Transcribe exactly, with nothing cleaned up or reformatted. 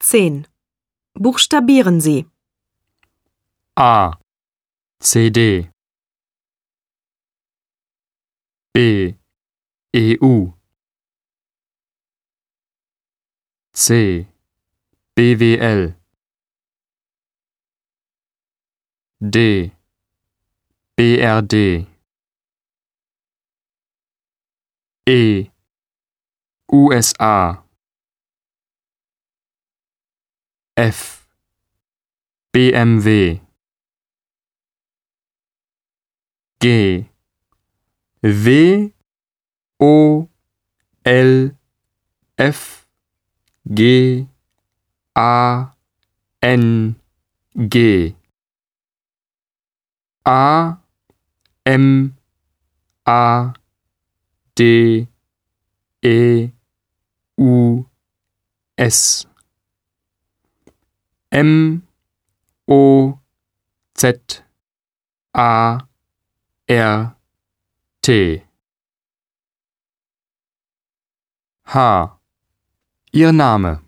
zehn. Buchstabieren Sie. A, C, D, B, E, U, C, B, W, L, D, B, R, D, E, U, S, A, F, B, M, W, G, W, O, L, F, G, A, N, G, A, M, A, D, E, U, S, M, O, Z, A, R, T. H. Ihr Name.